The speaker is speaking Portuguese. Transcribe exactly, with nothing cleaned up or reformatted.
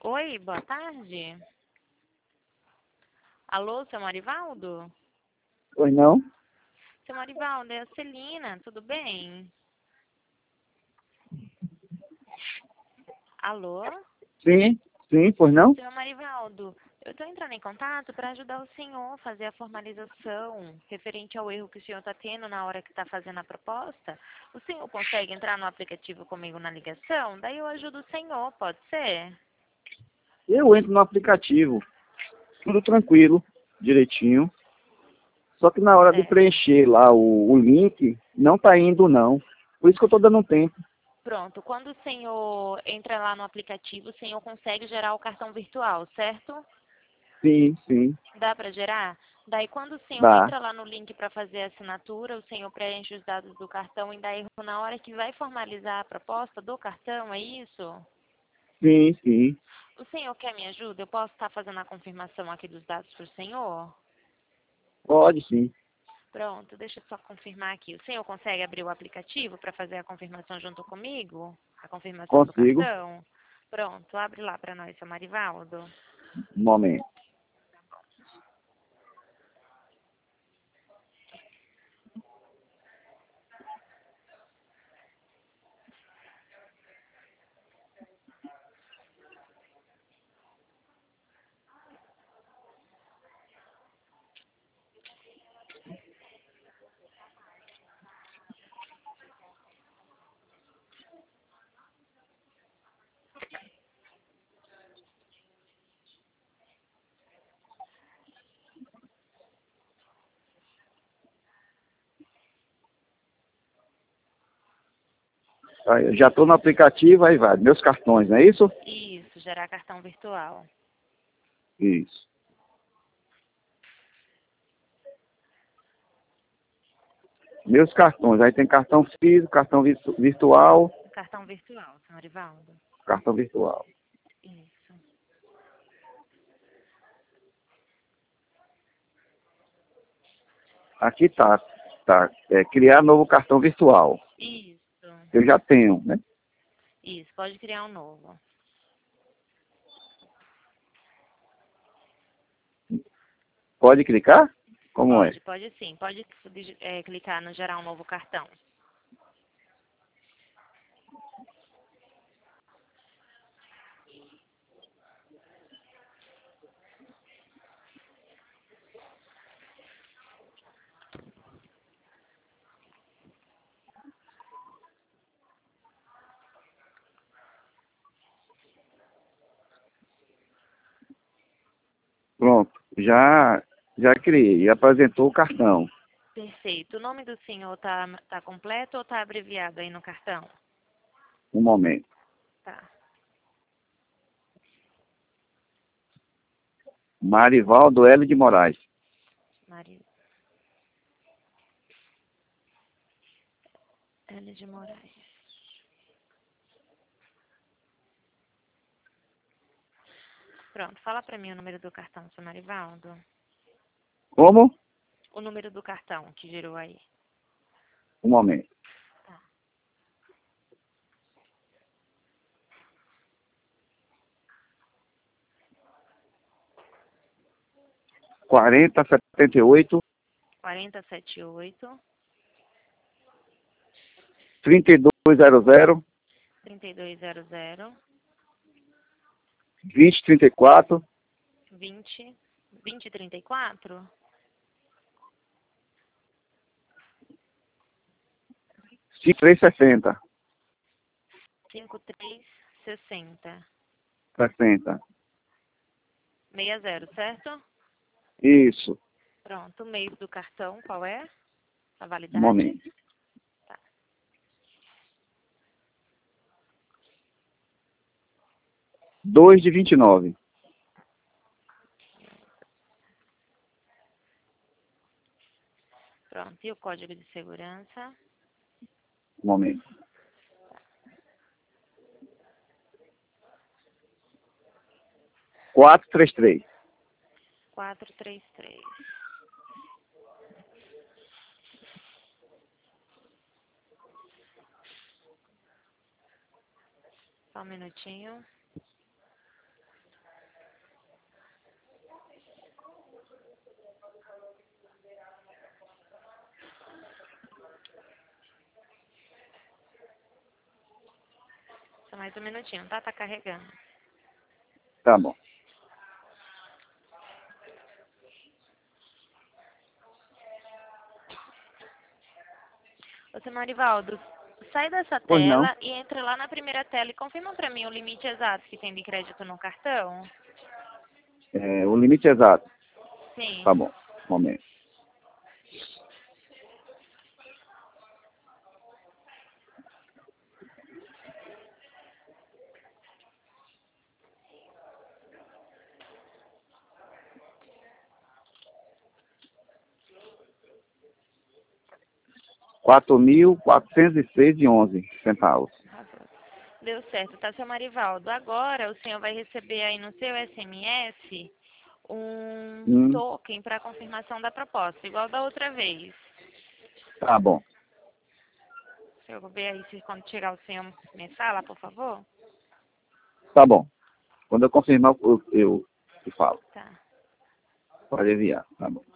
Oi, boa tarde. Alô, seu Marivaldo? Pois não? Seu Marivaldo, é a Celina, tudo bem? Alô? Sim, sim, pois não? Seu Marivaldo, eu estou entrando em contato para ajudar o senhor a fazer a formalização referente ao erro que o senhor está tendo na hora que está fazendo a proposta. O senhor consegue entrar no aplicativo comigo na ligação? Daí eu ajudo o senhor, pode ser? Eu entro no aplicativo, tudo tranquilo, direitinho. Só que na hora de É. preencher lá o, o link, não tá indo não. Por isso que eu tô dando um tempo. Pronto, quando o senhor entra lá no aplicativo, o senhor consegue gerar o cartão virtual, certo? Sim, sim, Dá para gerar? Daí, quando o senhor dá. entra lá no link para fazer a assinatura, o senhor preenche os dados do cartão e dá erro na hora que vai formalizar a proposta do cartão, é isso? Sim, sim. O senhor quer me ajuda? Eu posso estar fazendo a confirmação aqui dos dados para o senhor? Pode sim. Pronto, deixa eu só confirmar aqui. O senhor consegue abrir o aplicativo para fazer a confirmação junto comigo? A confirmação do Consigo. cartão? Pronto, abre lá para nós, seu Marivaldo. Um momento. Aí, eu já tô no aplicativo, aí vai. Meus cartões, não é isso? Isso, gerar cartão virtual. Isso. Meus cartões. Aí tem cartão físico, cartão virtu- virtual, Cartão virtual, seu Marivaldo. cartão virtual. Isso. Aqui tá, tá. É, criar novo cartão virtual. Isso. Eu já tenho, né? Isso, pode criar um novo. Pode clicar? Como é? Pode, pode sim. Pode é, clicar no gerar um novo cartão. Pronto, já, já criei, e apresentou o cartão. Perfeito. O nome do senhor tá, tá completo ou tá abreviado aí no cartão? Um momento. Tá. Marivaldo L. de Moraes. Maria L. de Moraes. Pronto, fala pra mim o número do cartão, seu Marivaldo. Como? O número do cartão que girou aí. Um momento. Tá. quarenta, setenta e oito, quatro sete oito, trinta e dois zero zero, três dois zero zero, vinte, trinta e quatro, vinte, vinte trinta e quatro. cinquenta e três sessenta. cinco três sessenta. sessenta. sessenta, certo? Isso. Pronto, o mês do cartão, qual é? A Um validade? momento. Tá. dois de vinte e nove. Pronto, e o código de segurança? Um momento. quatrocentos e trinta e três. quatrocentos e trinta e três. Só um minutinho. mais um minutinho, tá? Tá carregando. Tá bom. Ô, seu Marivaldo, sai dessa Pois não. tela e entra lá na primeira tela e confirma para mim o limite exato que tem de crédito no cartão. É, o limite exato. Sim. Tá bom. Momento. Quatro mil quatrocentos e seis e onze centavos. Deu certo, tá, seu Marivaldo? Agora o senhor vai receber aí no seu S M S um Hum, token para confirmação da proposta, igual da outra vez. tá bom. Se eu ver aí se quando chegar o senhor me fala, por favor. Tá bom. Quando eu confirmar, eu, eu te falo. Tá. Pode enviar. Tá bom.